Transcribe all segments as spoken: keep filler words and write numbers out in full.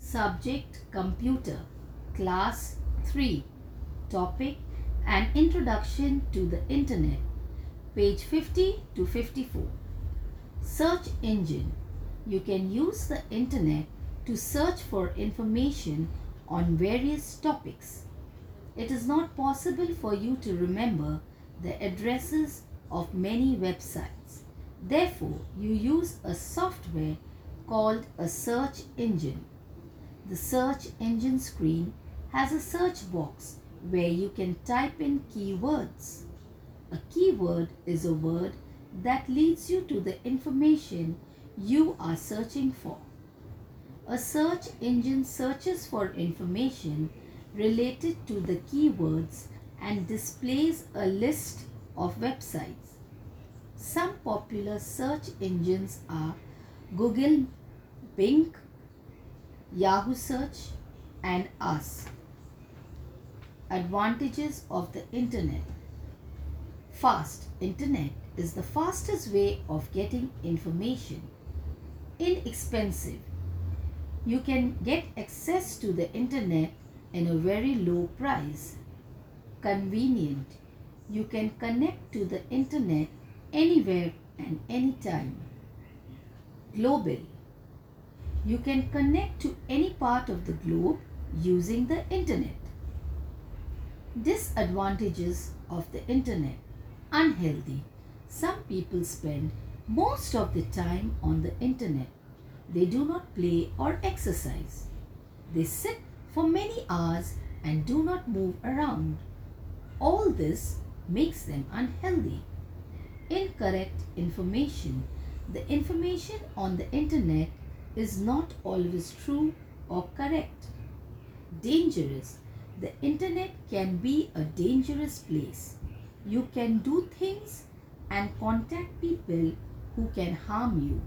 Subject Computer, Class three. Topic An Introduction to the Internet, page fifty to fifty-four. Search engine. You can use the internet to search for information on various topics. It is not possible for you to remember the addresses of many websites. Therefore, you use a software called a search engine. The search engine screen has a search box where you can type in keywords. A keyword is a word that leads you to the information you are searching for. A search engine searches for information related to the keywords and displays a list of websites. Some popular search engines are Google, Bing, Yahoo Search, and Ask. Advantages of the Internet. Fast. Internet is the fastest way of getting information. Inexpensive. You can get access to the Internet in a very low price. Convenient. You can connect to the Internet anywhere and anytime. Global. You can connect to any part of the globe using the Internet. Disadvantages of the Internet. Unhealthy. Some people spend most of the time on the Internet. They do not play or exercise. They sit for many hours and do not move around. All this makes them unhealthy. Incorrect information. The information on the Internet is not always true or correct. Dangerous. The Internet can be a dangerous place. You can do things and contact people who can harm you.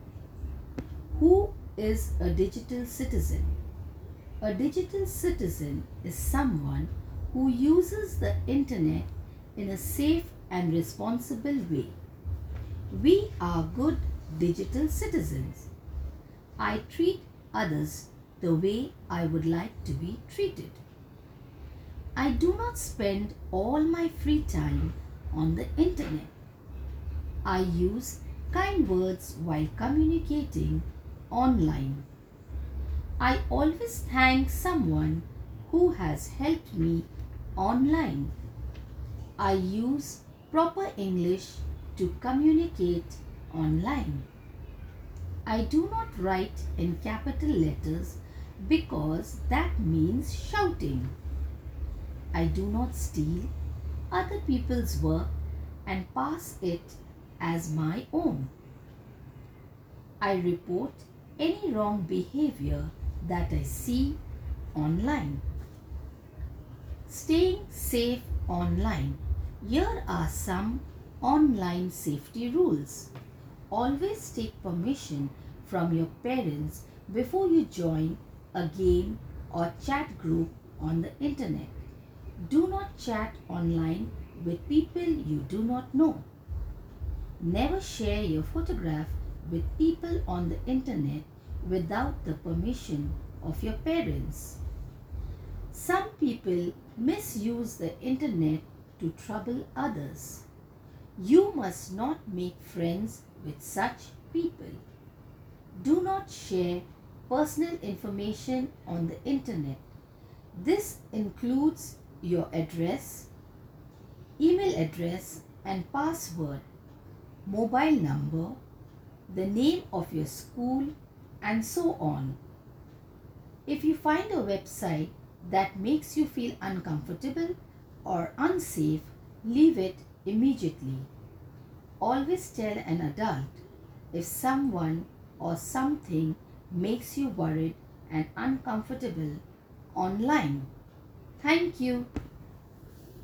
Who is a digital citizen? A digital citizen is someone who uses the Internet in a safe and responsible way. We are good digital citizens. I treat others the way I would like to be treated. I do not spend all my free time on the Internet. I use kind words while communicating online. I always thank someone who has helped me online. I use proper English to communicate online. I do not write in capital letters because that means shouting. I do not steal other people's work and pass it as my own. I report any wrong behavior that I see online. Staying safe online. Here are some online safety rules. Always take permission from your parents before you join a game or chat group on the Internet. Do not chat online with people you do not know. Never share your photograph with people on the Internet without the permission of your parents. Some people misuse the Internet to trouble others. You must not make friends with such people. Do not share personal information on the Internet. This includes your address, email address and password, mobile number, the name of your school, and so on. If you find a website that makes you feel uncomfortable or unsafe, leave it immediately. Always tell an adult if someone or something makes you worried and uncomfortable online. Thank you.